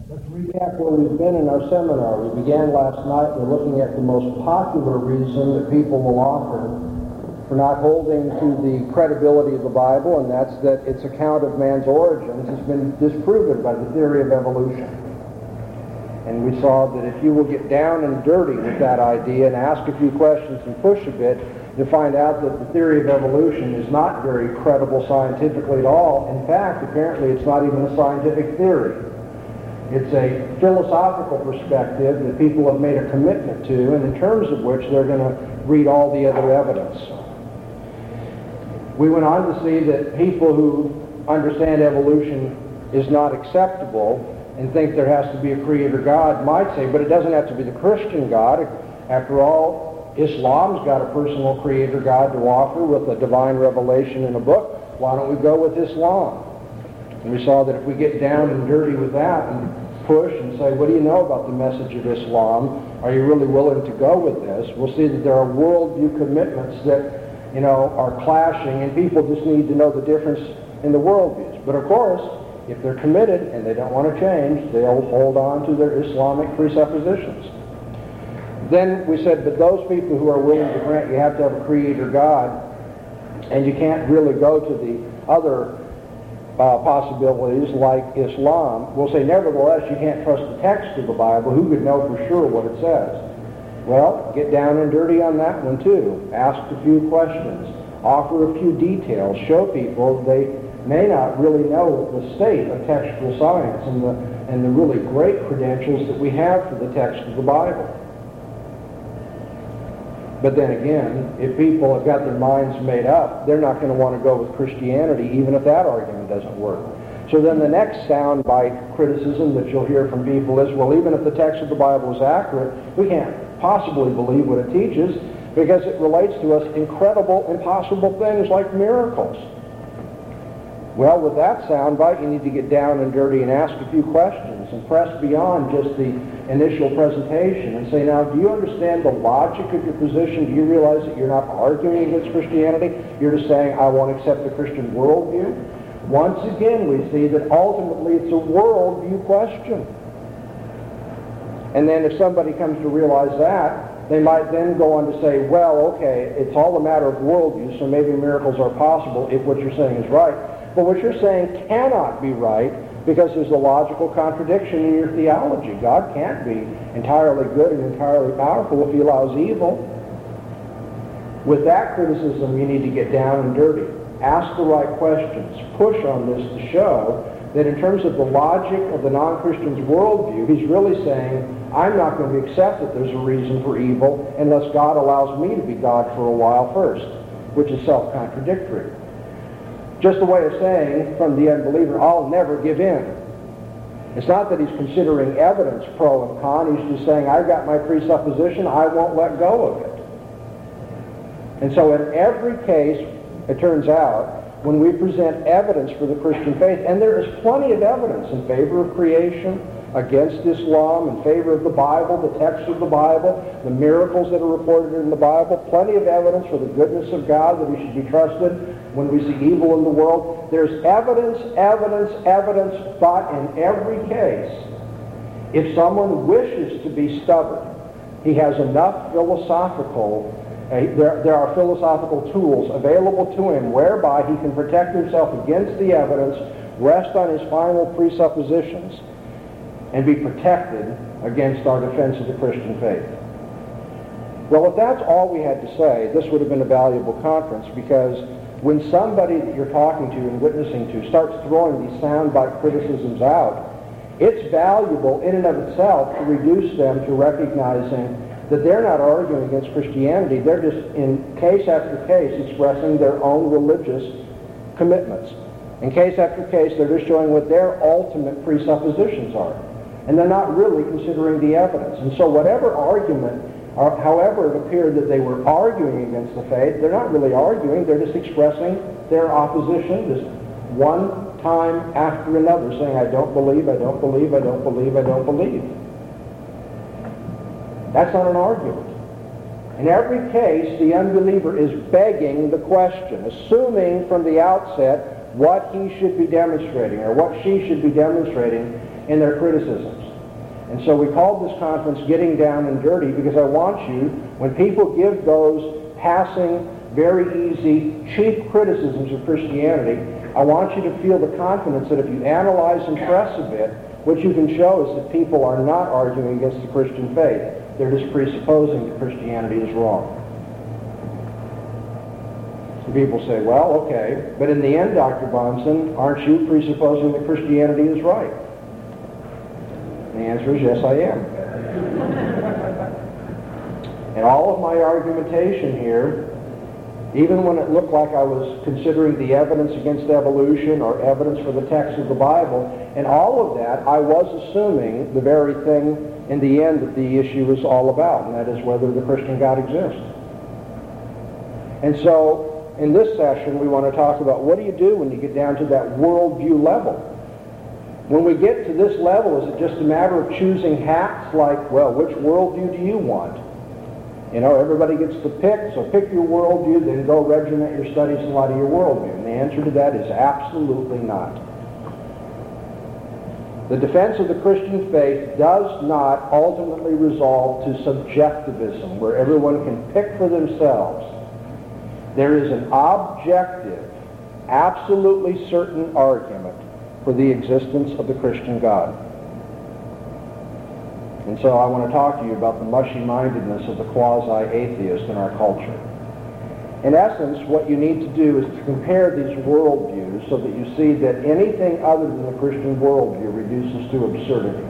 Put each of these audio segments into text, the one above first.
Let's recap where we've been in our seminar. We began last night. We're looking at the most popular reason that people will offer for not holding to the credibility of the Bible, and that's that its account of man's origins has been disproven by the theory of evolution. And we saw that if you will get down and dirty with that idea and ask a few questions and push a bit, you'll find out that the theory of evolution is not very credible scientifically at all. In fact, apparently it's not even a scientific theory. It's a philosophical perspective that people have made a commitment to, and in terms of which they're going to read all the other evidence. We went on to see that people who understand evolution is not acceptable and think there has to be a creator God might say, but it doesn't have to be the Christian God. After all, Islam's got a personal creator God to offer with a divine revelation in a book. Why don't we go with Islam? And we saw that if we get down and dirty with that and push and say, what do you know about the message of Islam? Are you really willing to go with this? We'll see that there are worldview commitments that, are clashing, and people just need to know the difference in the worldviews. But of course, if they're committed and they don't want to change, they'll hold on to their Islamic presuppositions. Then we said, but those people who are willing to grant you have to have a creator God, and you can't really go to the other possibilities like Islam, will say, nevertheless, you can't trust the text of the Bible. Who could know for sure what it says? Well, get down and dirty on that one too. Ask a few questions. Offer a few details. Show people they may not really know the state of textual science and the really great credentials that we have for the text of the Bible. But then again, if people have got their minds made up, they're not going to want to go with Christianity, even if that argument doesn't work. So then the next soundbite criticism that you'll hear from people is, well, even if the text of the Bible is accurate, we can't possibly believe what it teaches because it relates to us incredible, impossible things like miracles. Well, with that soundbite, you need to get down and dirty and ask a few questions and press beyond just the initial presentation and say, now, do you understand the logic of your position? Do you realize that you're not arguing against Christianity? You're just saying, I won't accept the Christian worldview? Once again, we see that ultimately it's a worldview question. And then if somebody comes to realize that, they might then go on to say, well, okay, it's all a matter of worldview, so maybe miracles are possible if what you're saying is right. But what you're saying cannot be right because there's a logical contradiction in your theology. God can't be entirely good and entirely powerful if he allows evil. With that criticism, you need to get down and dirty. Ask the right questions. Push on this to show that in terms of the logic of the non-Christian's worldview, he's really saying, I'm not going to accept that there's a reason for evil unless God allows me to be God for a while first, which is self-contradictory. Just a way of saying from the unbeliever, I'll never give in. It's not that he's considering evidence pro and con. He's just saying, I've got my presupposition. I won't let go of it. And so in every case, it turns out, when we present evidence for the Christian faith, and there is plenty of evidence in favor of creation, against Islam, in favor of the Bible, the text of the Bible, the miracles that are reported in the Bible, plenty of evidence for the goodness of God, that he should be trusted when we see evil in the world. There's evidence, but in every case, if someone wishes to be stubborn, he has enough philosophical there are philosophical tools available to him whereby he can protect himself against the evidence, rest on his final presuppositions, and be protected against our defense of the Christian faith. Well, if that's all we had to say, this would have been a valuable conference, because when somebody that you're talking to and witnessing to starts throwing these soundbite criticisms out, it's valuable in and of itself to reduce them to recognizing that they're not arguing against Christianity. They're just, in case after case, expressing their own religious commitments. In case after case, they're just showing what their ultimate presuppositions are. And they're not really considering the evidence. And so whatever argument, or however it appeared that they were arguing against the faith, they're not really arguing. They're just expressing their opposition, just one time after another, saying, I don't believe, I don't believe, I don't believe, I don't believe. That's not an argument. In every case, the unbeliever is begging the question, assuming from the outset what he should be demonstrating or what she should be demonstrating in their criticisms. And so we called this conference Getting Down and Dirty, because I want you, when people give those passing, very easy, cheap criticisms of Christianity, I want you to feel the confidence that if you analyze and press a bit, what you can show is that people are not arguing against the Christian faith. They're just presupposing that Christianity is wrong. So people say, well, okay, but in the end, Dr. Bahnsen, aren't you presupposing that Christianity is right? And the answer is yes, I am. And all of my argumentation here, even when it looked like I was considering the evidence against evolution or evidence for the text of the Bible, and all of that, I was assuming the very thing in the end that the issue is all about, and that is whether the Christian God exists. And so, in this session, we want to talk about what do you do when you get down to that worldview level. When we get to this level, is it just a matter of choosing hats like, well, which worldview do you want? You know, everybody gets to pick, so pick your worldview, then go regiment your studies in light of your worldview. And the answer to that is absolutely not. The defense of the Christian faith does not ultimately resolve to subjectivism, where everyone can pick for themselves. There is an objective, absolutely certain argument for the existence of the Christian God. And so I want to talk to you about the mushy-mindedness of the quasi-atheist in our culture. In essence, what you need to do is to compare these worldviews so that you see that anything other than the Christian worldview reduces to absurdity.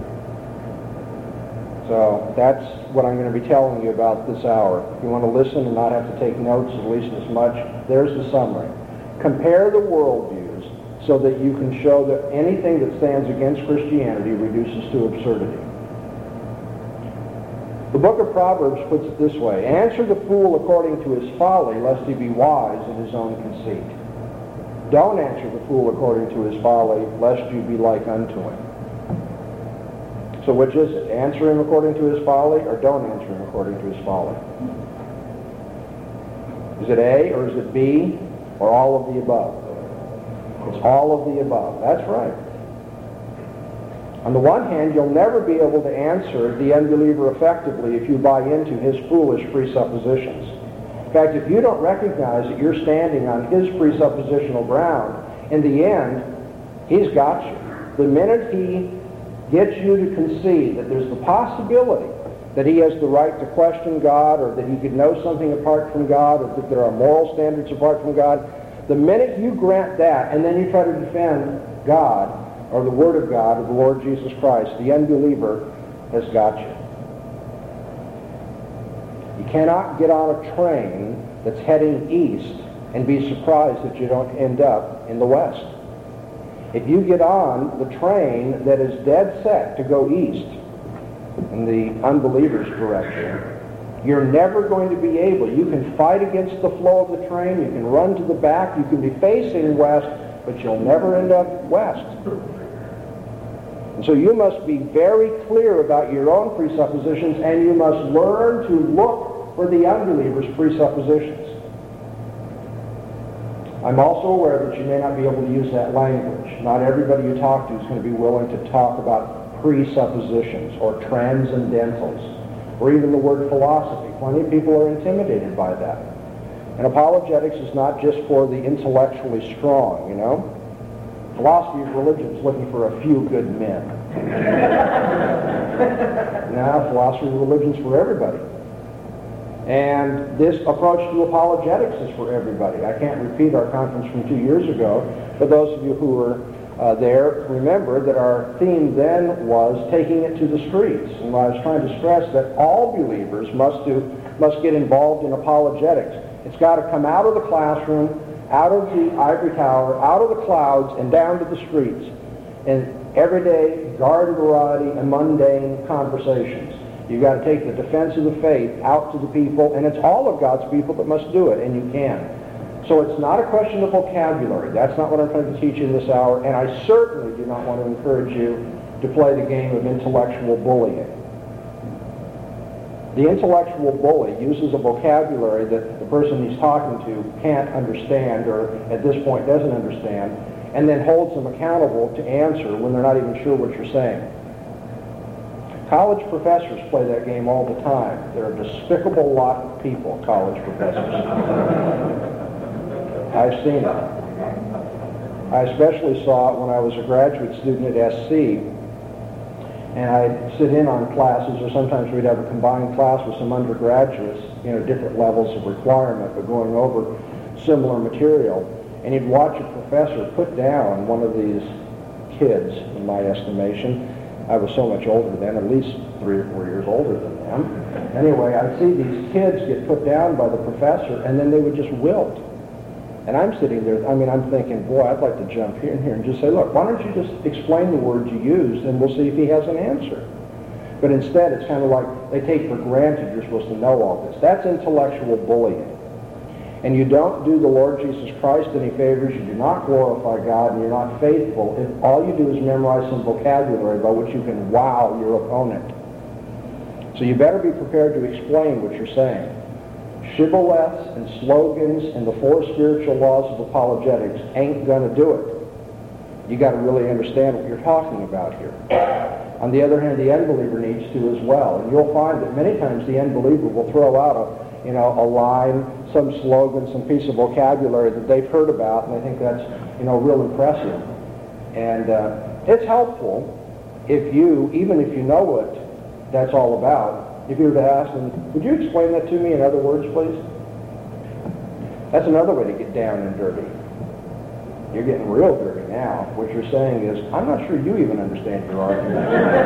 So that's what I'm going to be telling you about this hour. If you want to listen and not have to take notes at least as much, there's the summary. Compare the worldviews so that you can show that anything that stands against Christianity reduces to absurdity. The book of Proverbs puts it this way: answer the fool according to his folly, lest he be wise in his own conceit. Don't answer the fool according to his folly, lest you be like unto him. So which is it? Answer him according to his folly, or don't answer him according to his folly? Is it A, or is it B, or all of the above? It's all of the above. That's right. On the one hand, you'll never be able to answer the unbeliever effectively if you buy into his foolish presuppositions. In fact, if you don't recognize that you're standing on his presuppositional ground, in the end, he's got you. The minute he gets you to concede that there's the possibility that he has the right to question God, or that he could know something apart from God, or that there are moral standards apart from God, the minute you grant that and then you try to defend God, or the Word of God, or the Lord Jesus Christ, the unbeliever has got you. You cannot get on a train that's heading east and be surprised that you don't end up in the west. If you get on the train that is dead set to go east in the unbeliever's direction, you're never going to be able. You can fight against the flow of the train, you can run to the back, you can be facing west, but you'll never end up west. And so you must be very clear about your own presuppositions, and you must learn to look for the unbeliever's presuppositions. I'm also aware that you may not be able to use that language. Not everybody you talk to is going to be willing to talk about presuppositions or transcendentals, or even the word philosophy. Plenty of people are intimidated by that. And apologetics is not just for the intellectually strong, you know. Philosophy of religion is looking for a few good men. Now, philosophy of religion is for everybody. And this approach to apologetics is for everybody. I can't repeat our conference from 2 years ago, but those of you who were there remember that our theme then was taking it to the streets. And I was trying to stress that all believers must get involved in apologetics. It's got to come out of the classroom, out of the ivory tower, out of the clouds, and down to the streets. And everyday, garden variety, and mundane conversations. You've got to take the defense of the faith out to the people, and it's all of God's people that must do it, and you can. So it's not a question of vocabulary. That's not what I'm trying to teach you in this hour, and I certainly do not want to encourage you to play the game of intellectual bullying. The intellectual bully uses a vocabulary that the person he's talking to can't understand, or at this point doesn't understand, and then holds them accountable to answer when they're not even sure what you're saying. College professors play that game all the time. They're a despicable lot of people, college professors. I've seen it. I especially saw it when I was a graduate student at SC, and I'd sit in on classes, or sometimes we'd have a combined class with some undergraduates, different levels of requirement, but going over similar material. And you'd watch a professor put down one of these kids, in my estimation. I was so much older then, at least 3 or 4 years older than them. Anyway, I'd see these kids get put down by the professor, and then they would just wilt. And I'm sitting there, I'm thinking, boy, I'd like to jump here and just say, look, why don't you just explain the words you used, and we'll see if he has an answer. But instead, it's kind of like they take for granted you're supposed to know all this. That's intellectual bullying. And you don't do the Lord Jesus Christ any favors, you do not glorify God, and you're not faithful if all you do is memorize some vocabulary by which you can wow your opponent. So you better be prepared to explain what you're saying. Shibboleths and slogans and the 4 spiritual laws of apologetics ain't going to do it. You got to really understand what you're talking about here. On the other hand, the unbeliever needs to as well. And you'll find that many times the unbeliever will throw out a line, some slogan, some piece of vocabulary that they've heard about, and they think that's, real impressive. And it's helpful if you, even if you know what that's all about, if you were to ask them, would you explain that to me in other words, please? That's another way to get down and dirty. You're getting real dirty now. What you're saying is, I'm not sure you even understand your argument.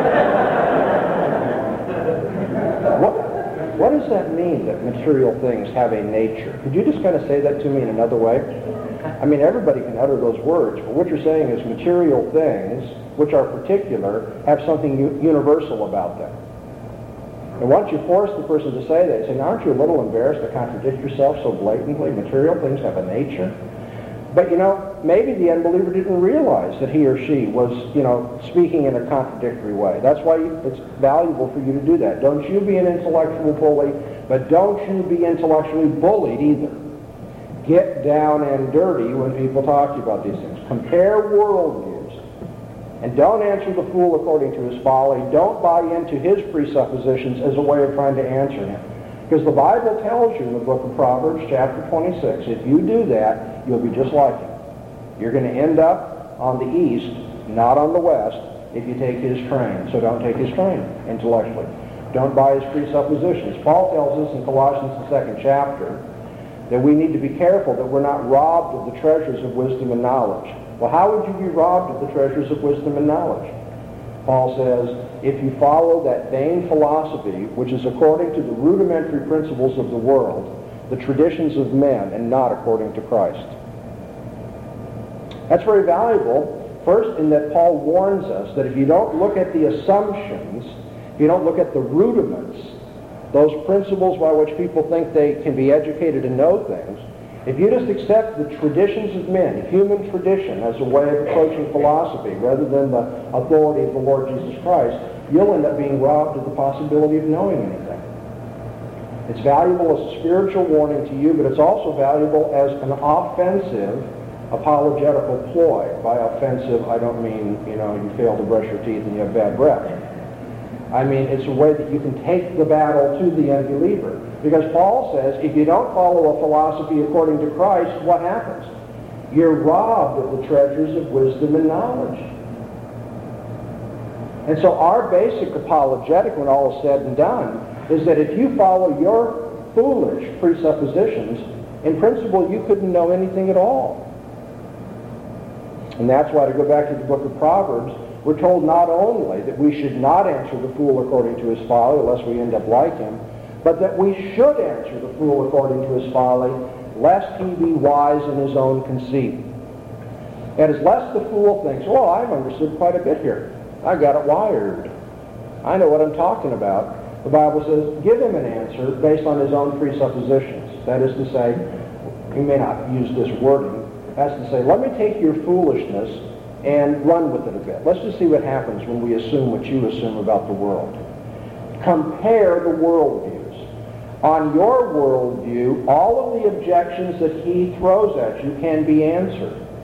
What does that mean, that material things have a nature? Could you just kind of say that to me in another way? Everybody can utter those words, but what you're saying is material things, which are particular, have something universal about them. And once you force the person to say that, you say, aren't you a little embarrassed to contradict yourself so blatantly? Material things have a nature. But, maybe the unbeliever didn't realize that he or she was, speaking in a contradictory way. That's why it's valuable for you to do that. Don't you be an intellectual bully, but don't you be intellectually bullied either. Get down and dirty when people talk to you about these things. Compare worldviews. And don't answer the fool according to his folly. Don't buy into his presuppositions as a way of trying to answer him. Because the Bible tells you in the book of Proverbs, chapter 26, if you do that, you'll be just like him. You're going to end up on the east, not on the west, if you take his train. So don't take his train intellectually. Don't buy his presuppositions. Paul tells us in Colossians, the 2nd chapter, that we need to be careful that we're not robbed of the treasures of wisdom and knowledge. Well, how would you be robbed of the treasures of wisdom and knowledge? Paul says, if you follow that vain philosophy, which is according to the rudimentary principles of the world, the traditions of men, and not according to Christ. That's very valuable, first in that Paul warns us that if you don't look at the assumptions, if you don't look at the rudiments, those principles by which people think they can be educated and know things, if you just accept the traditions of men, human tradition, as a way of approaching philosophy rather than the authority of the Lord Jesus Christ, you'll end up being robbed of the possibility of knowing anything. It's valuable as a spiritual warning to you, but it's also valuable as an offensive apologetical ploy. By offensive, I don't mean, you fail to brush your teeth and you have bad breath. I mean, it's a way that you can take the battle to the unbeliever. Because Paul says, if you don't follow a philosophy according to Christ, what happens? You're robbed of the treasures of wisdom and knowledge. And so our basic apologetic, when all is said and done, is that if you follow your foolish presuppositions, in principle you couldn't know anything at all. And that's why, to go back to the book of Proverbs, we're told not only that we should not answer the fool according to his folly, lest we end up like him, but that we should answer the fool according to his folly, lest he be wise in his own conceit. And as lest the fool thinks, well, I've understood quite a bit here. I got it wired. I know what I'm talking about. The Bible says, give him an answer based on his own presuppositions. That is to say, you may not use this wording, that's to say, let me take your foolishness and run with it a bit. Let's just see what happens when we assume what you assume about the world. Compare the worldviews. On your worldview, all of the objections that he throws at you can be answered.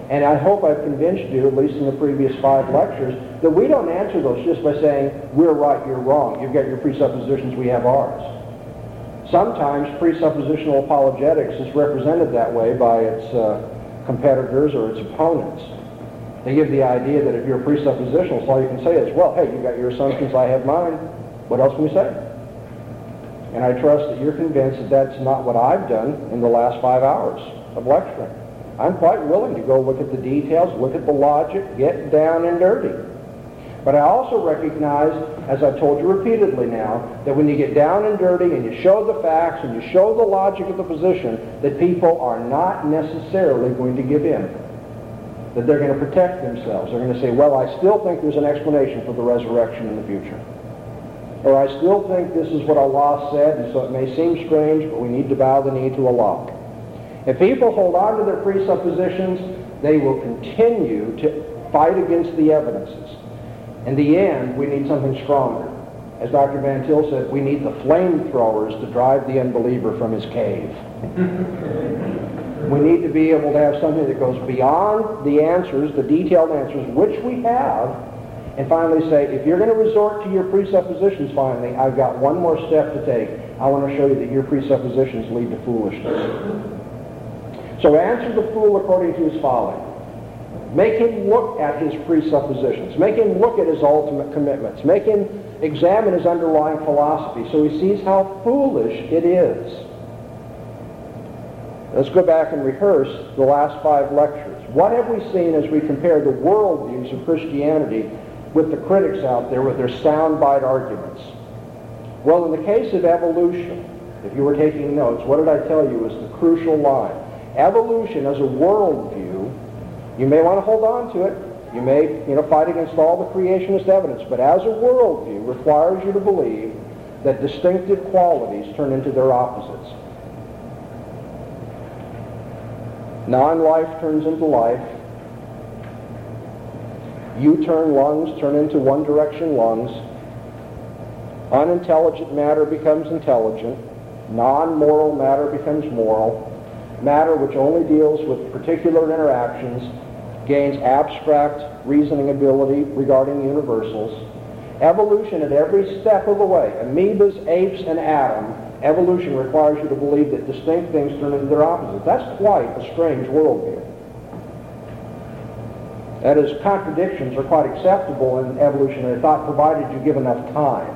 And I hope I've convinced you, at least in the previous 5 lectures, that we don't answer those just by saying, we're right, you're wrong. You've got your presuppositions, we have ours. Sometimes presuppositional apologetics is represented that way by its competitors or its opponents. They give the idea that if you're presuppositional, all you can say is, well, hey, you got your assumptions, I have mine. What else can we say? And I trust that you're convinced that that's not what I've done in the last 5 hours of lecturing. I'm quite willing to go look at the details, look at the logic, get down and dirty. But I also recognize, as I've told you repeatedly now, that when you get down and dirty and you show the facts and you show the logic of the position, that people are not necessarily going to give in. That they're going to protect themselves. They're going to say, well, I still think there's an explanation for the resurrection in the future. Or I still think this is what Allah said, and so it may seem strange, but we need to bow the knee to Allah. If people hold on to their presuppositions, they will continue to fight against the evidences. In the end, we need something stronger. As Dr. Van Til said, we need the flamethrowers to drive the unbeliever from his cave. We need to be able to have something that goes beyond the answers, the detailed answers, which we have, and finally say, if you're going to resort to your presuppositions finally, I've got one more step to take. I want to show you that your presuppositions lead to foolishness. So answer the fool according to his folly. Make him look at his presuppositions. Make him look at his ultimate commitments. Make him examine his underlying philosophy so he sees how foolish it is. Let's go back and rehearse the last 5 lectures. What have we seen as we compare the worldviews of Christianity with the critics out there with their soundbite arguments? Well, in the case of evolution, if you were taking notes, what did I tell you was the crucial line? Evolution as a worldview, you may want to hold on to it. You may, fight against all the creationist evidence, but as a worldview requires you to believe that distinctive qualities turn into their opposites. Non-life turns into life. U-turn lungs turn into one-direction lungs. Unintelligent matter becomes intelligent. Non-moral matter becomes moral. Matter which only deals with particular interactions gains abstract reasoning ability regarding universals. Evolution at every step of the way, amoebas, apes, and Adam, evolution requires you to believe that distinct things turn into their opposites. That's quite a strange worldview. That is, contradictions are quite acceptable in evolutionary thought, provided you give enough time.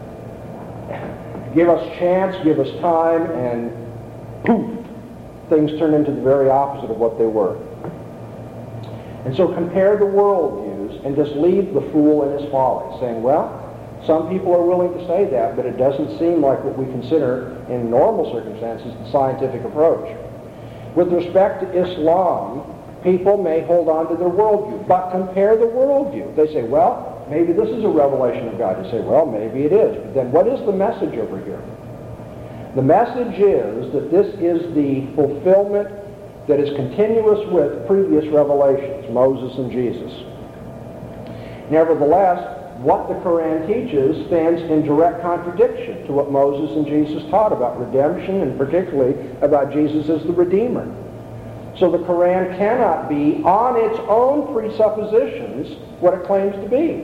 Give us chance, give us time, and poof, things turn into the very opposite of what they were. And so compare the worldviews and just leave the fool in his folly, saying, well, some people are willing to say that, but it doesn't seem like what we consider in normal circumstances the scientific approach. With respect to Islam, people may hold on to their worldview, but compare the worldview. They say, well, maybe this is a revelation of God. You say, well, maybe it is. But then what is the message over here? The message is that this is the fulfillment that is continuous with previous revelations, Moses and Jesus. Nevertheless, what the Quran teaches stands in direct contradiction to what Moses and Jesus taught about redemption, and particularly about Jesus as the Redeemer. So the Quran cannot be, on its own presuppositions, what it claims to be.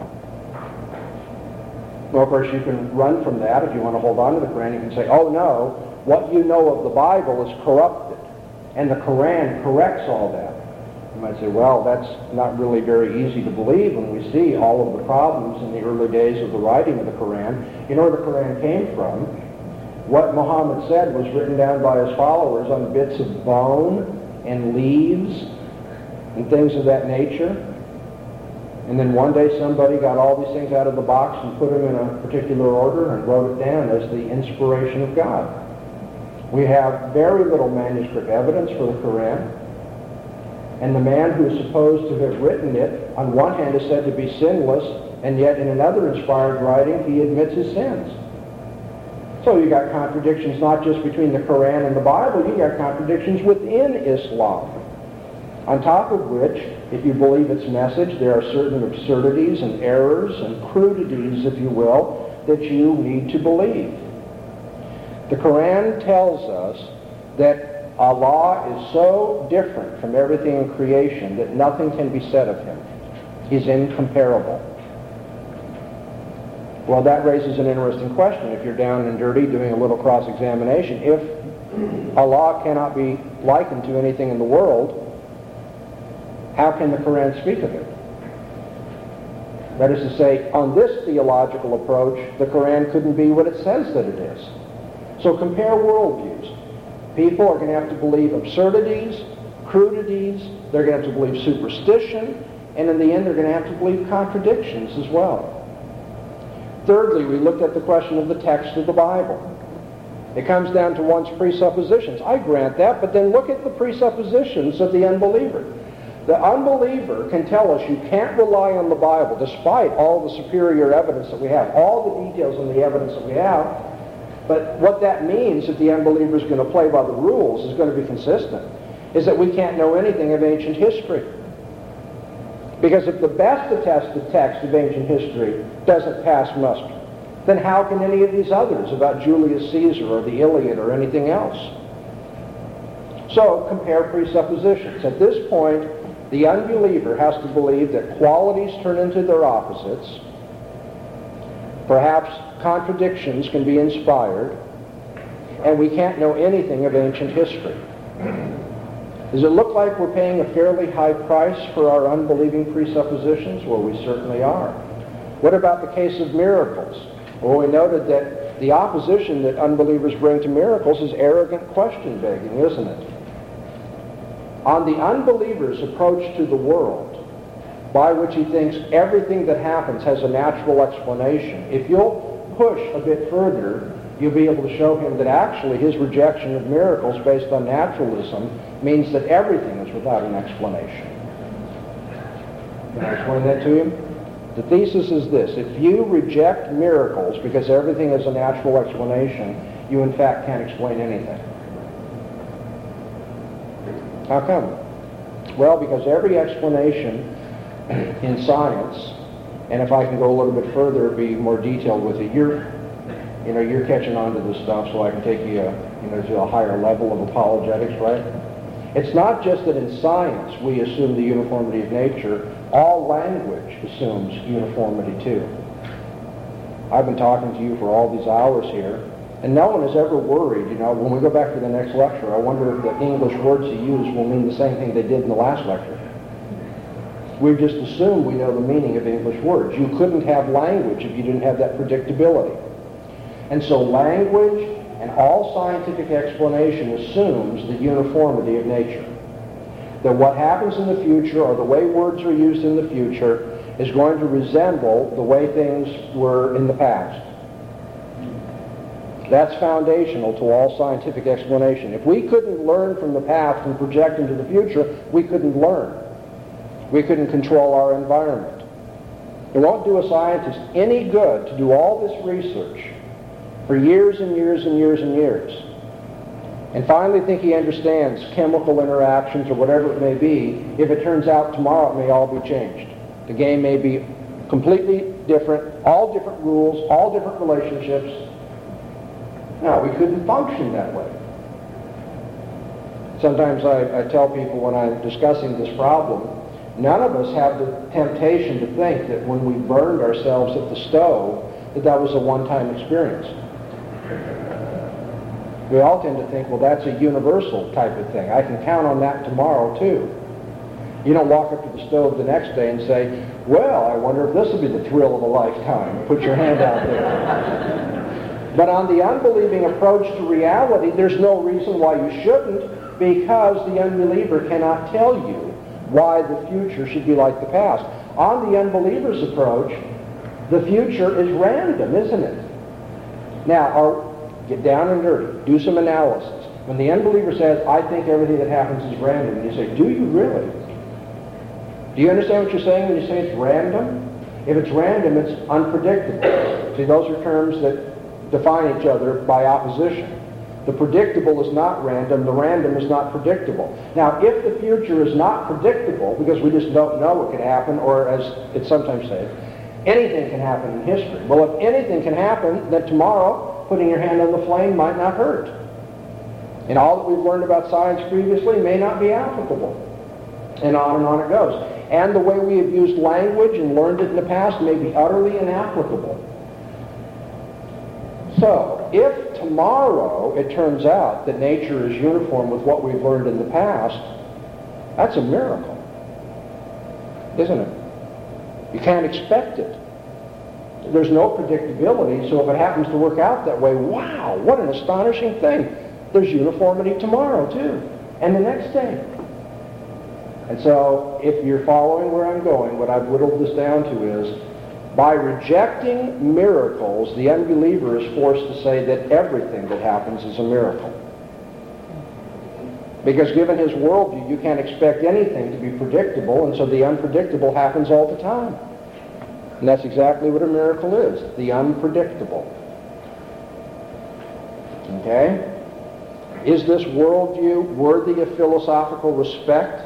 Well, of course, you can run from that. If you want to hold on to the Quran, you can say, oh no, what you know of the Bible is corrupted, and the Quran corrects all that. You might say, well, that's not really very easy to believe when we see all of the problems in the early days of the writing of the Quran. You know where the Quran came from? What Muhammad said was written down by his followers on bits of bone and leaves and things of that nature. And then one day somebody got all these things out of the box and put them in a particular order and wrote it down as the inspiration of God. We have very little manuscript evidence for the Quran. And the man who is supposed to have written it, on one hand, is said to be sinless, and yet in another inspired writing, he admits his sins. So you got contradictions not just between the Quran and the Bible, you got contradictions within Islam. On top of which, if you believe its message, there are certain absurdities and errors and crudities, if you will, that you need to believe. The Quran tells us that Allah is so different from everything in creation that nothing can be said of him. He's incomparable. Well, that raises an interesting question. If you're down and dirty doing a little cross-examination, if Allah cannot be likened to anything in the world, how can the Quran speak of it? That is to say, on this theological approach, the Quran couldn't be what it says that it is. So compare worldviews. People are going to have to believe absurdities, crudities, they're going to have to believe superstition, and in the end they're going to have to believe contradictions as well. Thirdly, we looked at the question of the text of the Bible. It comes down to one's presuppositions. I grant that, but then look at the presuppositions of the unbeliever. The unbeliever can tell us you can't rely on the Bible despite all the superior evidence that we have, all the details and the evidence that we have. But what that means, if the unbeliever is going to play by the rules, is going to be consistent, is that we can't know anything of ancient history. Because if the best attested text of ancient history doesn't pass muster, then how can any of these others about Julius Caesar or the Iliad or anything else? So compare presuppositions. At this point, the unbeliever has to believe that qualities turn into their opposites. Perhaps contradictions can be inspired, and we can't know anything of ancient history. Does it look like we're paying a fairly high price for our unbelieving presuppositions? Well, we certainly are. What about the case of miracles? Well, we noted that the opposition that unbelievers bring to miracles is arrogant question-begging, isn't it? On the unbeliever's approach to the world, by which he thinks everything that happens has a natural explanation, if you'll push a bit further, you'll be able to show him that actually his rejection of miracles based on naturalism means that everything is without an explanation. Can I explain that to him? The thesis is this: if you reject miracles because everything is a natural explanation, you in fact can't explain anything. How come? Well, because every explanation in science, and if I can go a little bit further, be more detailed with it, you're catching on to this stuff, so I can take you to a higher level of apologetics, right? It's not just that in science we assume the uniformity of nature. All language assumes uniformity too. I've been talking to you for all these hours here, and no one has ever worried, when we go back to the next lecture, I wonder if the English words he used will mean the same thing they did in the last lecture. We've just assumed we know the meaning of English words. You couldn't have language if you didn't have that predictability. And so language and all scientific explanation assumes the uniformity of nature. That what happens in the future, or the way words are used in the future, is going to resemble the way things were in the past. That's foundational to all scientific explanation. If we couldn't learn from the past and project into the future, we couldn't learn. We couldn't control our environment. It won't do a scientist any good to do all this research for years and years and years and years, and finally think he understands chemical interactions or whatever it may be, if it turns out tomorrow it may all be changed. The game may be completely different, all different rules, all different relationships. No, we couldn't function that way. Sometimes I tell people when I'm discussing this problem, none of us have the temptation to think that when we burned ourselves at the stove, that was a one-time experience. We all tend to think, well, that's a universal type of thing. I can count on that tomorrow, too. You don't walk up to the stove the next day and say, well, I wonder if this will be the thrill of a lifetime. Put your hand out there. But on the unbelieving approach to reality, there's no reason why you shouldn't, because the unbeliever cannot tell you why the future should be like the past. On the unbeliever's approach, the future is random, isn't it? Now, get down and dirty. Do some analysis. When the unbeliever says, I think everything that happens is random, and you say, do you really? Do you understand what you're saying when you say it's random? If it's random, it's unpredictable. See, those are terms that define each other by opposition. The predictable is not random. The random is not predictable. Now, if the future is not predictable, because we just don't know what could happen, or as it's sometimes said, anything can happen in history. Well, if anything can happen, then tomorrow, putting your hand on the flame might not hurt. And all that we've learned about science previously may not be applicable. And on it goes. And the way we have used language and learned it in the past may be utterly inapplicable. So, if tomorrow it turns out that nature is uniform with what we've learned in the past, that's a miracle, isn't it? You can't expect it. There's no predictability, so if it happens to work out that way, wow, what an astonishing thing. There's uniformity tomorrow, too, and the next day. And so, if you're following where I'm going, what I've whittled this down to is, by rejecting miracles, the unbeliever is forced to say that everything that happens is a miracle. Because given his worldview, you can't expect anything to be predictable, and so the unpredictable happens all the time. And that's exactly what a miracle is, the unpredictable. Okay? Is this worldview worthy of philosophical respect?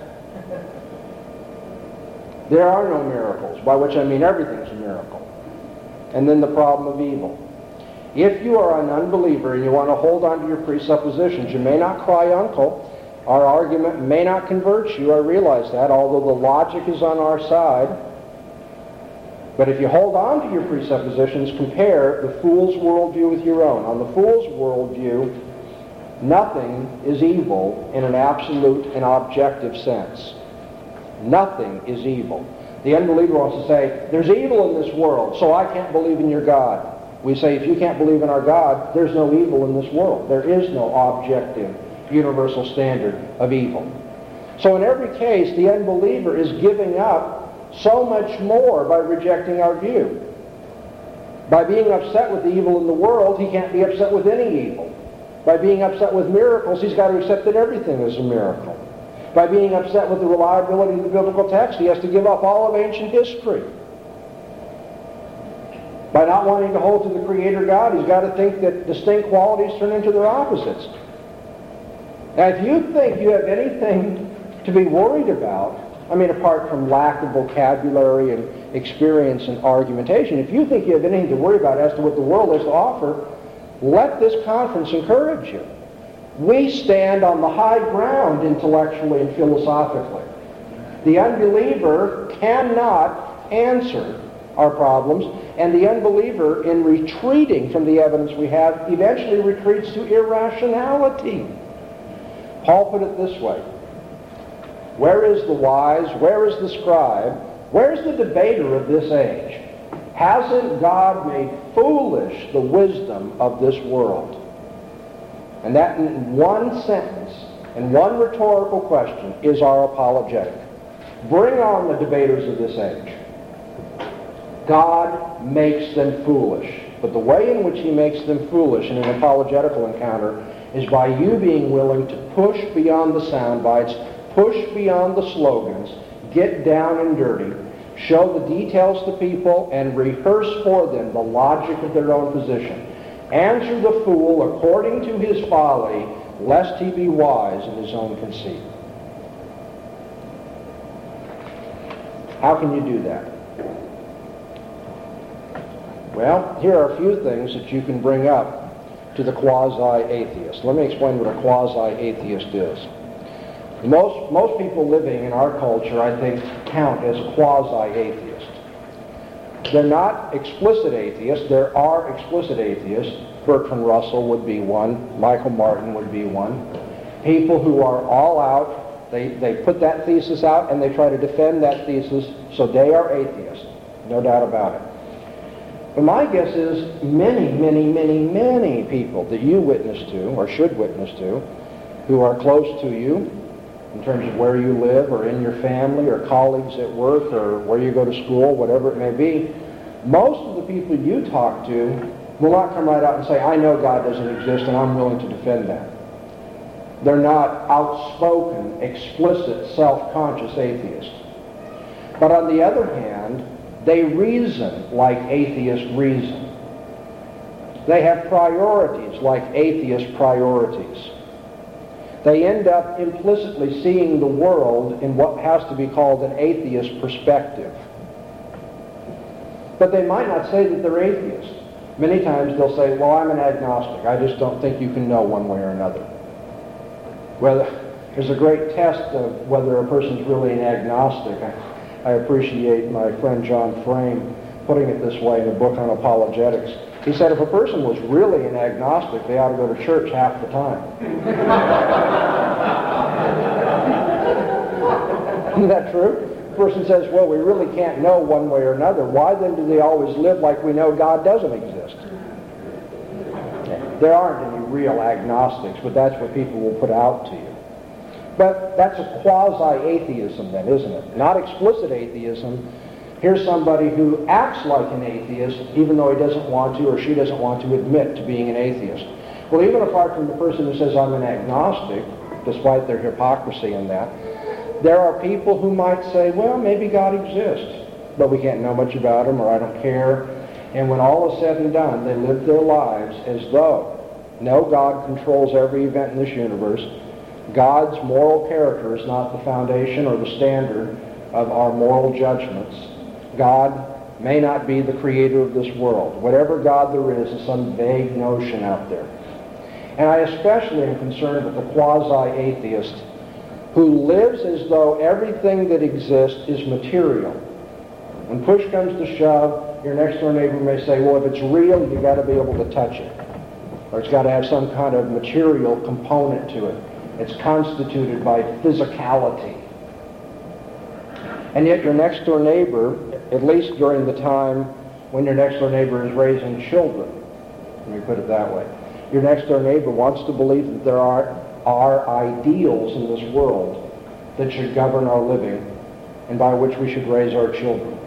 There are no miracles, by which I mean everything's a miracle. And then the problem of evil. If you are an unbeliever and you want to hold on to your presuppositions, you may not cry uncle. Our argument may not convert you, I realize that, although the logic is on our side. But if you hold on to your presuppositions, compare the fool's worldview with your own. On the fool's worldview, nothing is evil in an absolute and objective sense. Nothing is evil. The unbeliever wants to say, there's evil in this world, so I can't believe in your God. We say, if you can't believe in our God, there's no evil in this world. There is no objective, universal standard of evil. So in every case, the unbeliever is giving up so much more by rejecting our view. By being upset with the evil in the world, he can't be upset with any evil. By being upset with miracles, he's got to accept that everything is a miracle. By being upset with the reliability of the biblical text, he has to give up all of ancient history. By not wanting to hold to the Creator God, he's got to think that distinct qualities turn into their opposites. Now, if you think you have anything to be worried about, I mean, apart from lack of vocabulary and experience and argumentation, if you think you have anything to worry about as to what the world has to offer, let this conference encourage you. We stand on the high ground intellectually and philosophically. The unbeliever cannot answer our problems, and the unbeliever, in retreating from the evidence we have, eventually retreats to irrationality. Paul put it this way: where is the wise? Where is the scribe? Where is the debater of this age? Hasn't God made foolish the wisdom of this world? And that, in one sentence, in one rhetorical question, is our apologetic. Bring on the debaters of this age. God makes them foolish. But the way in which he makes them foolish in an apologetical encounter is by you being willing to push beyond the sound bites, push beyond the slogans, get down and dirty, show the details to people, and rehearse for them the logic of their own position. Answer the fool according to his folly, lest he be wise in his own conceit. How can you do that? Well, here are a few things that you can bring up to the quasi-atheist. Let me explain what a quasi-atheist is. Most people living in our culture, I think, count as quasi-atheists. They're not explicit atheists. There are explicit atheists. Bertrand Russell would be one. Michael Martin would be one. People who are all out. They put that thesis out and they try to defend that thesis, so they are atheists. No doubt about it. But my guess is many people that you witness to, or should witness to, who are close to you, in terms of where you live, or in your family, or colleagues at work, or where you go to school, whatever it may be, most of the people you talk to will not come right out and say, I know God doesn't exist and I'm willing to defend that. They're not outspoken, explicit, self-conscious atheists. But on the other hand, they reason like atheists reason. They have priorities like atheist priorities. They end up implicitly seeing the world in what has to be called an atheist perspective. But they might not say that they're atheists. Many times they'll say, well, I'm an agnostic. I just don't think you can know one way or another. Well, there's a great test of whether a person's really an agnostic. I appreciate my friend John Frame putting it this way in a book on apologetics. He said if a person was really an agnostic, they ought to go to church half the time. Isn't that true? The person says, well, we really can't know one way or another. Why then do they always live like we know God doesn't exist? There aren't any real agnostics, but that's what people will put out to you. But that's a quasi-atheism then, isn't it? Not explicit atheism. Here's somebody who acts like an atheist, even though he doesn't want to or she doesn't want to admit to being an atheist. Well, even apart from the person who says, I'm an agnostic, despite their hypocrisy in that, there are people who might say, well, maybe God exists, but we can't know much about him, or I don't care. And when all is said and done, they live their lives as though no, God controls every event in this universe. God's moral character is not the foundation or the standard of our moral judgments. God may not be the creator of this world. Whatever God there is some vague notion out there. And I especially am concerned with the quasi-atheist who lives as though everything that exists is material. When push comes to shove, your next door neighbor may say, well, if it's real, you've got to be able to touch it. Or it's got to have some kind of material component to it. It's constituted by physicality. And yet your next door neighbor, at least during the time when your next door neighbor is raising children, let me put it that way, your next door neighbor wants to believe that there are ideals in this world that should govern our living and by which we should raise our children.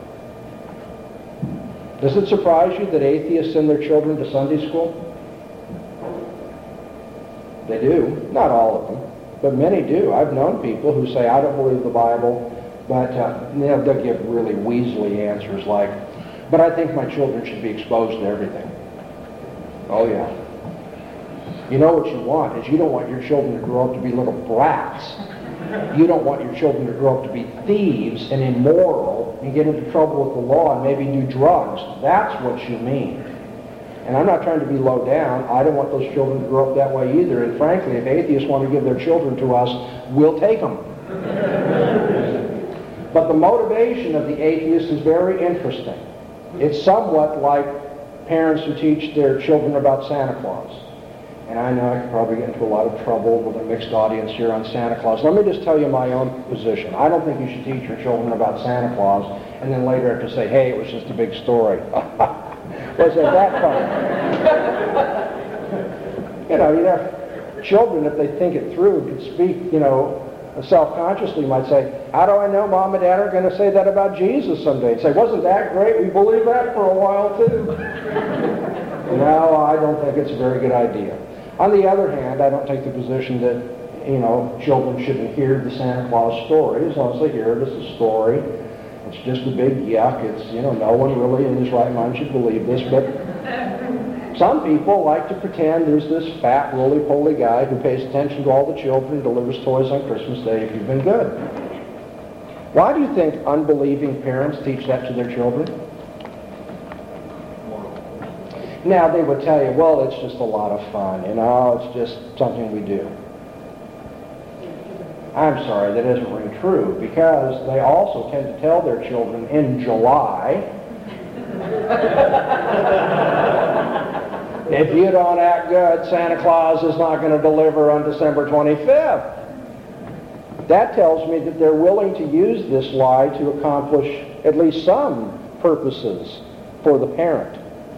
Does it surprise you that atheists send their children to Sunday school? They do. Not all of them, but many do. I've known people who say, I don't believe the Bible, but they'll give really weaselly answers like, but I think my children should be exposed to everything. Oh, yeah. You know what you want is you don't want your children to grow up to be little brats. You don't want your children to grow up to be thieves and immoral and get into trouble with the law and maybe do drugs. That's what you mean. And I'm not trying to be low down. I don't want those children to grow up that way either. And frankly, if atheists want to give their children to us, we'll take them. But the motivation of the atheist is very interesting. It's somewhat like parents who teach their children about Santa Claus. And I know I could probably get into a lot of trouble with a mixed audience here on Santa Claus. Let me just tell you my own position. I don't think you should teach your children about Santa Claus and then later have to say, hey, it was just a big story. Was it that funny? Children, if they think it through, could speak, self-consciously might say, how do I know Mom and Dad are going to say that about Jesus someday? And say, wasn't that great? We believed that for a while, too. No, I don't think it's a very good idea. On the other hand, I don't take the position that, children shouldn't hear the Santa Claus story. As long as they hear it as a story, it's just a big yuck. It's, no one really in his right mind should believe this. But some people like to pretend there's this fat, roly-poly guy who pays attention to all the children and delivers toys on Christmas Day if you've been good. Why do you think unbelieving parents teach that to their children? Now, they would tell you, well, it's just a lot of fun, it's just something we do. I'm sorry, that doesn't ring true, because they also tend to tell their children in July, if you don't act good, Santa Claus is not going to deliver on December 25th. That tells me that they're willing to use this lie to accomplish at least some purposes for the parent.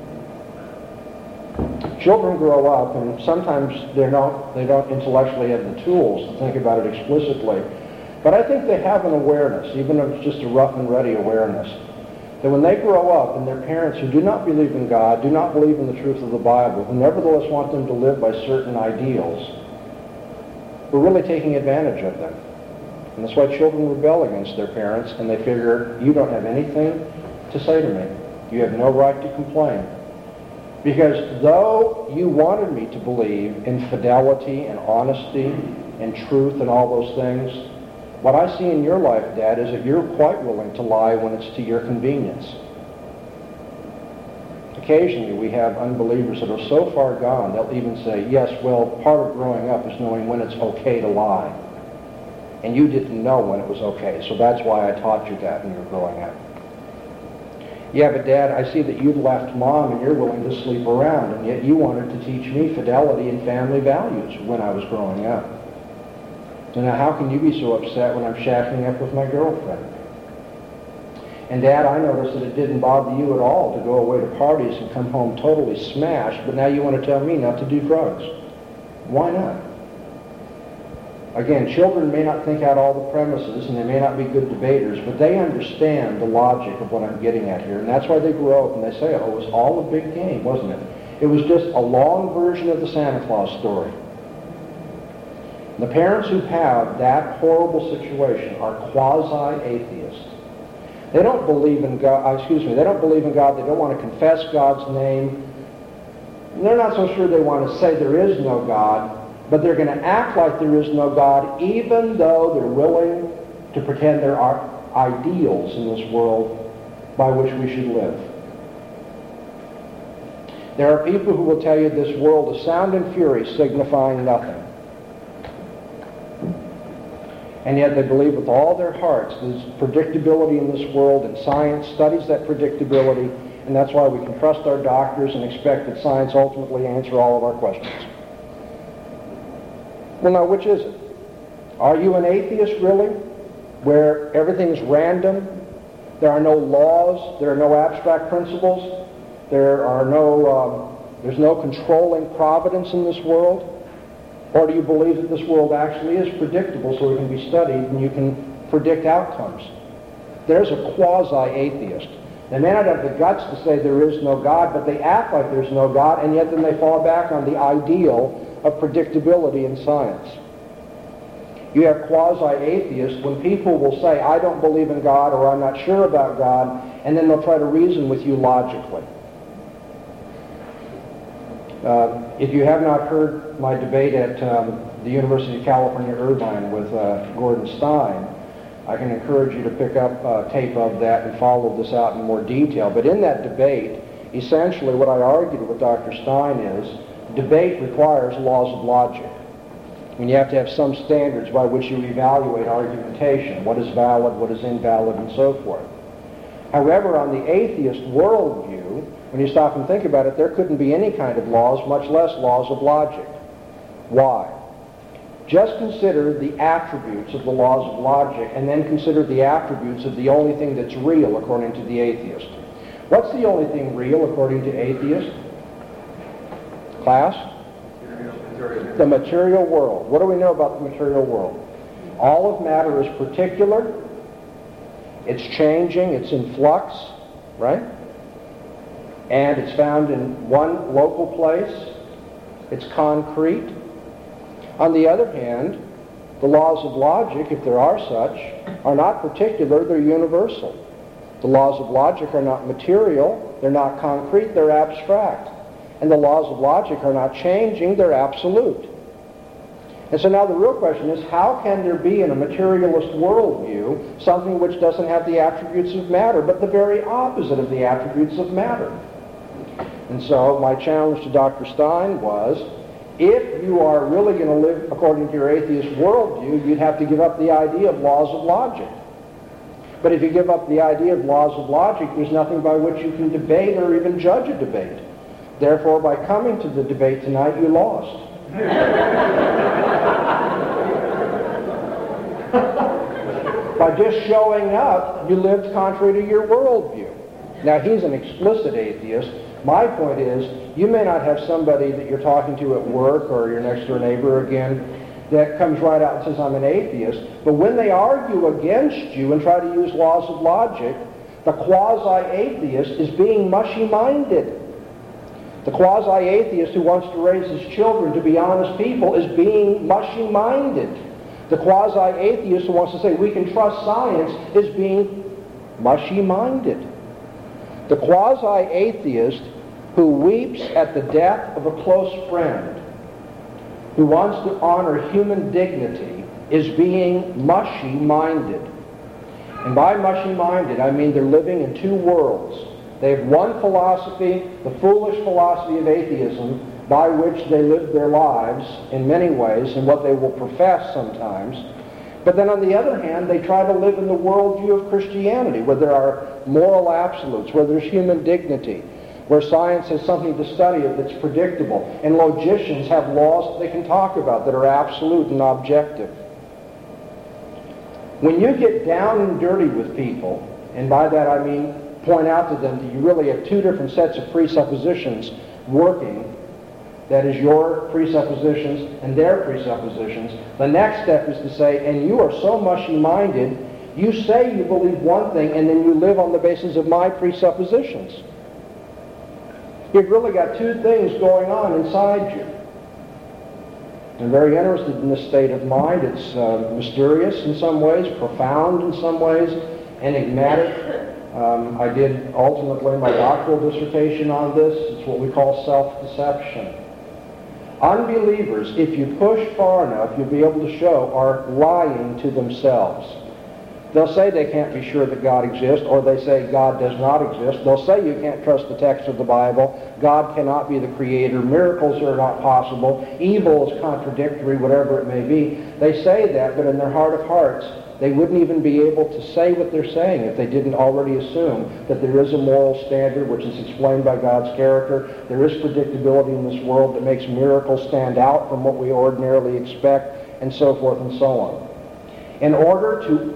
Children grow up, and sometimes they don't intellectually have the tools to think about it explicitly. But I think they have an awareness, even if it's just a rough and ready awareness, that when they grow up and their parents who do not believe in God, do not believe in the truth of the Bible, who nevertheless want them to live by certain ideals, we're really taking advantage of them. And that's why children rebel against their parents, and they figure, you don't have anything to say to me. You have no right to complain. Because though you wanted me to believe in fidelity and honesty and truth and all those things, what I see in your life, Dad, is that you're quite willing to lie when it's to your convenience. Occasionally we have unbelievers that are so far gone, they'll even say, yes, well, part of growing up is knowing when it's okay to lie. And you didn't know when it was okay, so that's why I taught you that when you were growing up. Yeah, but Dad, I see that you've left Mom and you're willing to sleep around, and yet you wanted to teach me fidelity and family values when I was growing up. So now how can you be so upset when I'm shacking up with my girlfriend? And Dad, I noticed that it didn't bother you at all to go away to parties and come home totally smashed, but now you want to tell me not to do drugs. Why not? Again, children may not think out all the premises, and they may not be good debaters, but they understand the logic of what I'm getting at here, and that's why they grow up and they say, oh, it was all a big game, wasn't it? It was just a long version of the Santa Claus story. The parents who have that horrible situation are quasi-atheists. They don't believe in God, they don't believe in God, they don't want to confess God's name. They're not so sure they want to say there is no God, but they're going to act like there is no God even though they're willing to pretend there are ideals in this world by which we should live. There are people who will tell you this world is sound and fury signifying nothing. And yet they believe with all their hearts there's predictability in this world, and science studies that predictability, and that's why we can trust our doctors and expect that science ultimately answer all of our questions. Well, now, which is it? Are you an atheist, really, where everything's random? There are no laws, there are no abstract principles, there's no controlling providence in this world? Or do you believe that this world actually is predictable so it can be studied and you can predict outcomes? There's a quasi-atheist. They may not have the guts to say there is no God, but they act like there's no God, and yet then they fall back on the ideal of predictability in science. You have quasi-atheists when people will say, I don't believe in God, or I'm not sure about God, and then they'll try to reason with you logically. If you have not heard my debate at the University of California, Irvine with Gordon Stein, I can encourage you to pick up tape of that and follow this out in more detail. But in that debate, essentially what I argued with Dr. Stein is, debate requires laws of logic. And you have to have some standards by which you evaluate argumentation, what is valid, what is invalid, and so forth. However, on the atheist worldview, when you stop and think about it, there couldn't be any kind of laws, much less laws of logic. Why? Just consider the attributes of the laws of logic, and then consider the attributes of the only thing that's real according to the atheist. What's the only thing real according to atheists? Class? The material world. What do we know about the material world? All of matter is particular. It's changing. It's in flux, right? And it's found in one local place. It's concrete. On the other hand, the laws of logic, if there are such, are not particular, they're universal. The laws of logic are not material, they're not concrete, they're abstract. And the laws of logic are not changing, they're absolute. And so now the real question is, how can there be in a materialist worldview something which doesn't have the attributes of matter, but the very opposite of the attributes of matter? And so my challenge to Dr. Stein was, if you are really going to live according to your atheist worldview, you'd have to give up the idea of laws of logic. But if you give up the idea of laws of logic, there's nothing by which you can debate or even judge a debate. Therefore, by coming to the debate tonight, you lost. By just showing up, you lived contrary to your worldview. Now, he's an explicit atheist. My point is, you may not have somebody that you're talking to at work or your next door neighbor again that comes right out and says, I'm an atheist. But when they argue against you and try to use laws of logic, the quasi-atheist is being mushy-minded. The quasi-atheist who wants to raise his children to be honest people is being mushy-minded. The quasi-atheist who wants to say we can trust science is being mushy-minded. The quasi-atheist who weeps at the death of a close friend, who wants to honor human dignity, is being mushy-minded. And by mushy-minded, I mean they're living in two worlds. They have one philosophy, the foolish philosophy of atheism, by which they live their lives in many ways and what they will profess sometimes. But then on the other hand, they try to live in the worldview of Christianity, where there are moral absolutes, where there's human dignity, where science has something to study that's predictable, and logicians have laws that they can talk about that are absolute and objective. When you get down and dirty with people, and by that I mean point out to them that you really have two different sets of presuppositions working, that is your presuppositions and their presuppositions, the next step is to say, and you are so mushy-minded, you say you believe one thing and then you live on the basis of my presuppositions. You've really got two things going on inside you. I'm very interested in this state of mind. It's mysterious in some ways, profound in some ways, enigmatic. I did ultimately my doctoral dissertation on this. It's what we call self-deception. Unbelievers, if you push far enough, you'll be able to show, are lying to themselves. They'll say they can't be sure that God exists, or they say God does not exist. They'll say you can't trust the text of the Bible. God cannot be the creator. Miracles are not possible. Evil is contradictory, whatever it may be. They say that, but in their heart of hearts, they wouldn't even be able to say what they're saying if they didn't already assume that there is a moral standard which is explained by God's character. There is predictability in this world that makes miracles stand out from what we ordinarily expect, and so forth and so on. In order to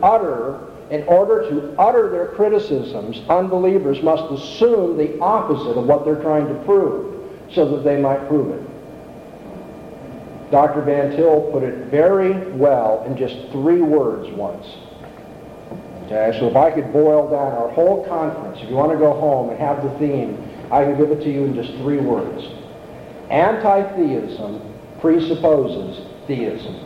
utter their criticisms, unbelievers must assume the opposite of what they're trying to prove so that they might prove it. Dr. Van Til put it very well in just 3 words once. Okay, so if I could boil down our whole conference, if you want to go home and have the theme, I can give it to you in just 3 words. Anti-theism presupposes theism.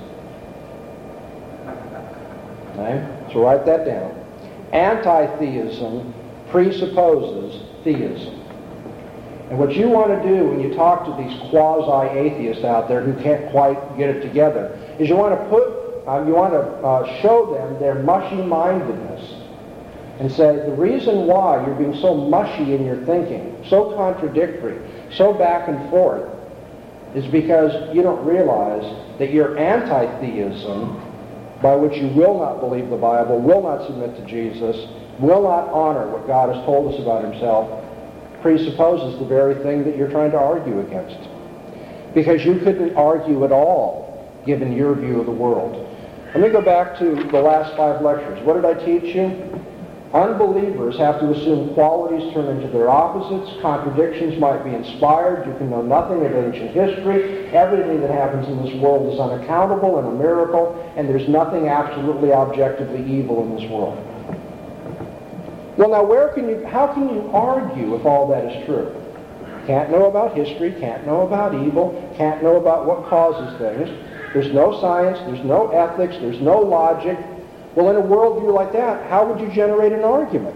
Okay? So write that down. Anti-theism presupposes theism. And what you want to do when you talk to these quasi-atheists out there who can't quite get it together is you want to show them their mushy-mindedness and say the reason why you're being so mushy in your thinking, so contradictory, so back and forth, is because you don't realize that your anti-theism, by which you will not believe the Bible, will not submit to Jesus, will not honor what God has told us about himself, presupposes the very thing that you're trying to argue against. Because you couldn't argue at all, given your view of the world. Let me go back to the last 5 lectures. What did I teach you? Unbelievers have to assume qualities turn into their opposites. Contradictions might be inspired. You can know nothing of ancient history. Everything that happens in this world is unaccountable and a miracle, and there's nothing absolutely objectively evil in this world. Well, now how can you argue if all that is true? Can't know about history, can't know about evil, can't know about what causes things. There's no science, there's no ethics, there's no logic. Well, in a worldview like that, how would you generate an argument?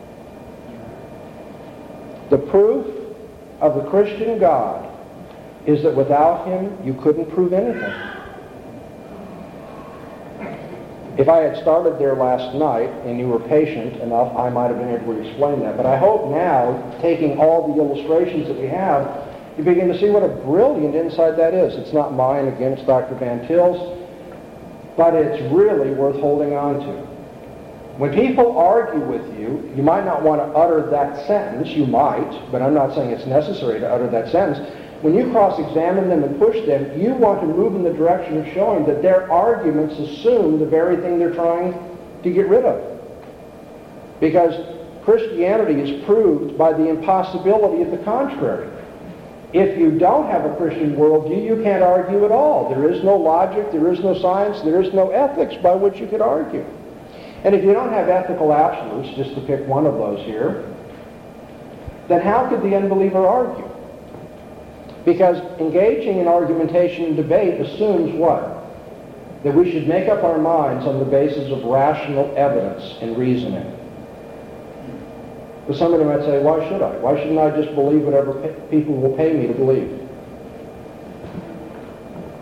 The proof of the Christian God is that without him, you couldn't prove anything. If I had started there last night and you were patient enough, I might have been able to explain that. But I hope now, taking all the illustrations that we have, you begin to see what a brilliant insight that is. It's not mine, again, it's Dr. Van Til's, but it's really worth holding on to. When people argue with you, you might not want to utter that sentence. You might, but I'm not saying it's necessary to utter that sentence. When you cross-examine them and push them, you want to move in the direction of showing that their arguments assume the very thing they're trying to get rid of. Because Christianity is proved by the impossibility of the contrary. If you don't have a Christian worldview, you can't argue at all. There is no logic, there is no science, there is no ethics by which you could argue. And if you don't have ethical absolutes, just to pick one of those here, then how could the unbeliever argue? Because engaging in argumentation and debate assumes what? That we should make up our minds on the basis of rational evidence and reasoning. But somebody might say, why should I? Why shouldn't I just believe whatever people will pay me to believe?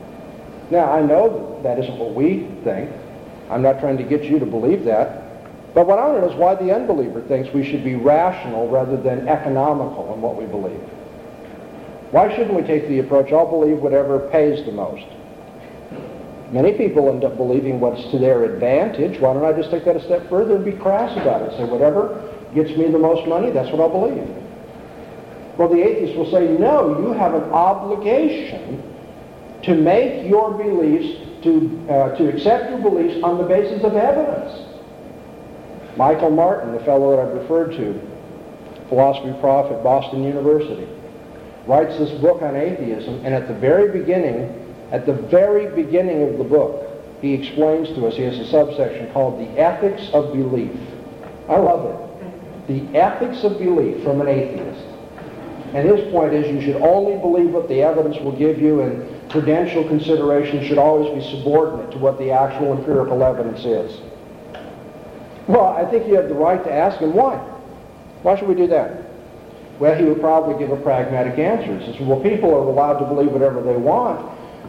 Now, I know that isn't what we think. I'm not trying to get you to believe that. But what I want to know is why the unbeliever thinks we should be rational rather than economical in what we believe. Why shouldn't we take the approach, I'll believe whatever pays the most? Many people end up believing what's to their advantage. Why don't I just take that a step further and be crass about it? Say, whatever gets me the most money, that's what I'll believe. Well, the atheist will say, no, you have an obligation to make your beliefs, to accept your beliefs on the basis of evidence. Michael Martin, the fellow that I've referred to, philosophy prof at Boston University, writes this book on atheism, and at the very beginning of the book, he explains to us, he has a subsection called The Ethics of Belief. I love it. The Ethics of Belief from an atheist. And his point is you should only believe what the evidence will give you, and prudential consideration should always be subordinate to what the actual empirical evidence is. Well, I think you have the right to ask him why. Why should we do that? Well, he would probably give a pragmatic answer. He says, well, people are allowed to believe whatever they want,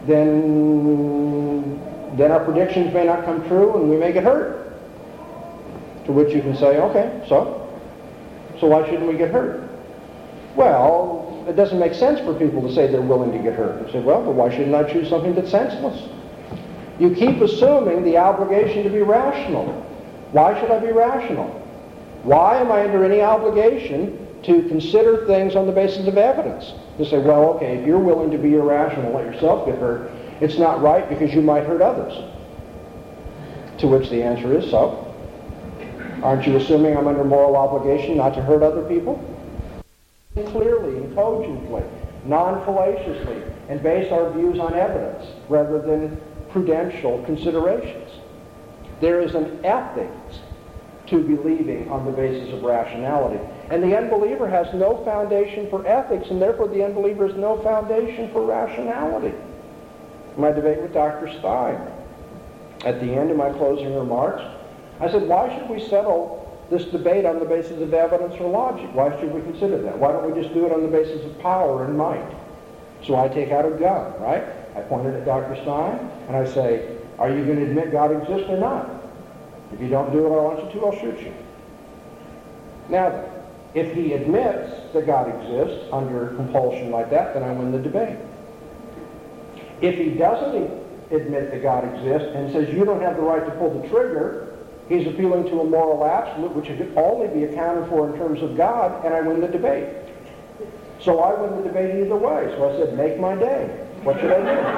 then our predictions may not come true and we may get hurt. To which you can say, okay, so why shouldn't we get hurt? Well, it doesn't make sense for people to say they're willing to get hurt. You say, well, but why shouldn't I choose something that's senseless? You keep assuming the obligation to be rational. Why should I be rational? Why am I under any obligation to consider things on the basis of evidence? You say, well, okay, if you're willing to be irrational and let yourself get hurt, it's not right because you might hurt others. To which the answer is, so? Aren't you assuming I'm under moral obligation not to hurt other people? Clearly and cogently, non-fallaciously, and base our views on evidence rather than prudential considerations. There is an ethics to believing on the basis of rationality. And the unbeliever has no foundation for ethics, and therefore the unbeliever has no foundation for rationality. In my debate with Dr. Stein, at the end of my closing remarks, I said, why should we settle this debate on the basis of evidence or logic? Why should we consider that? Why don't we just do it on the basis of power and might? So I take out a gun, right? I point it at Dr. Stein, and I say, are you going to admit God exists or not? If you don't do what I want you to, I'll shoot you. Now, if he admits that God exists under compulsion like that, then I win the debate. If he doesn't admit that God exists and says you don't have the right to pull the trigger, he's appealing to a moral absolute which could only be accounted for in terms of God, and I win the debate. So I win the debate either way. So I said, make my day. What should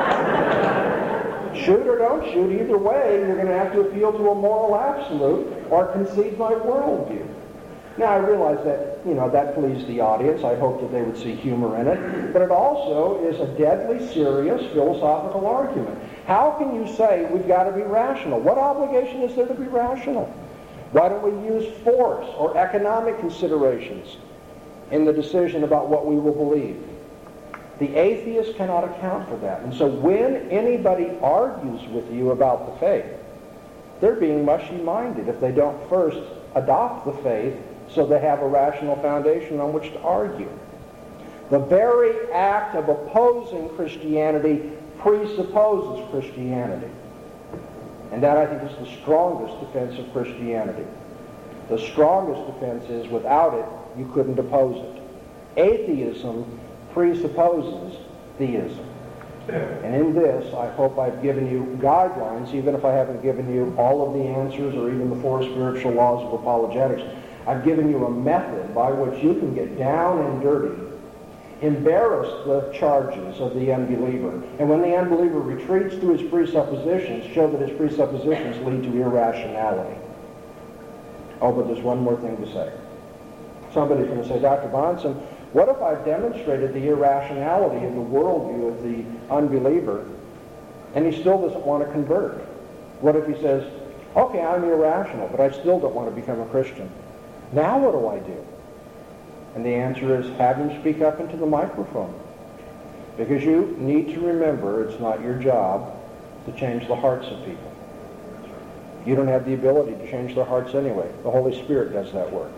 I do? Shoot or don't shoot, either way, you're going to have to appeal to a moral absolute or concede my worldview. Now, I realize that, that pleased the audience. I hope that they would see humor in it. But it also is a deadly serious philosophical argument. How can you say we've got to be rational? What obligation is there to be rational? Why don't we use force or economic considerations in the decision about what we will believe? The atheist cannot account for that. And so when anybody argues with you about the faith, they're being mushy-minded if they don't first adopt the faith so they have a rational foundation on which to argue. The very act of opposing Christianity presupposes Christianity. And that, I think, is the strongest defense of Christianity. The strongest defense is, without it, you couldn't oppose it. Atheism presupposes theism. And in this, I hope I've given you guidelines, even if I haven't given you all of the answers or even the 4 spiritual laws of apologetics. I've given you a method by which you can get down and dirty, embarrass the charges of the unbeliever, and when the unbeliever retreats to his presuppositions, show that his presuppositions lead to irrationality. Oh, but there's one more thing to say. Somebody's going to say, Dr. Bahnsen, what if I've demonstrated the irrationality of the worldview of the unbeliever, and he still doesn't want to convert? What if he says, okay, I'm irrational, but I still don't want to become a Christian? Now what do I do? And the answer is, have him speak up into the microphone. Because you need to remember it's not your job to change the hearts of people. You don't have the ability to change their hearts anyway. The Holy Spirit does that work.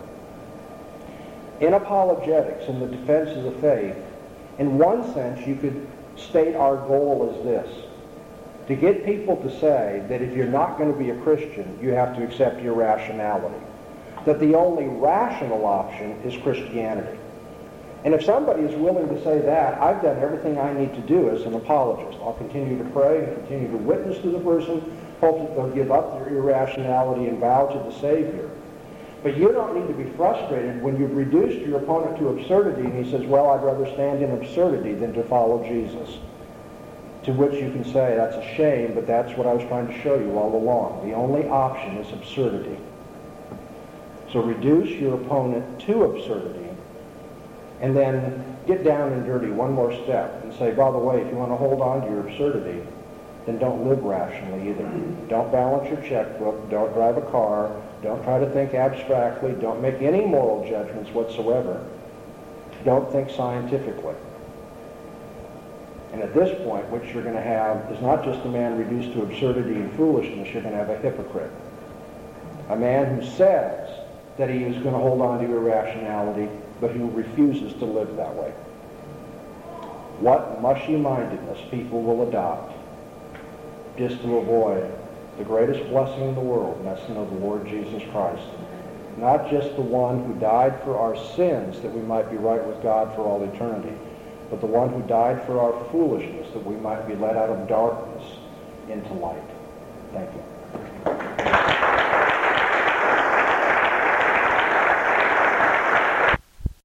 In apologetics, in the defense of the faith, in one sense you could state our goal as this: to get people to say that if you're not going to be a Christian, you have to accept your rationality. That the only rational option is Christianity. And if somebody is willing to say that, I've done everything I need to do as an apologist. I'll continue to pray and continue to witness to the person, hope that they'll give up their irrationality and bow to the Savior. But you don't need to be frustrated when you've reduced your opponent to absurdity and he says, well, I'd rather stand in absurdity than to follow Jesus. To which you can say, that's a shame, but that's what I was trying to show you all along. The only option is absurdity. So reduce your opponent to absurdity, and then get down and dirty one more step and say, by the way, if you want to hold on to your absurdity, then don't live rationally either. Don't balance your checkbook, don't drive a car, don't try to think abstractly, don't make any moral judgments whatsoever. Don't think scientifically. And at this point, what you're going to have is not just a man reduced to absurdity and foolishness, you're going to have a hypocrite. A man who says that he is going to hold on to irrationality, but who refuses to live that way. What mushy-mindedness people will adopt just to avoid the greatest blessing in the world, and that's to know the Lord Jesus Christ. Not just the one who died for our sins that we might be right with God for all eternity, but the one who died for our foolishness that we might be led out of darkness into light. Thank you.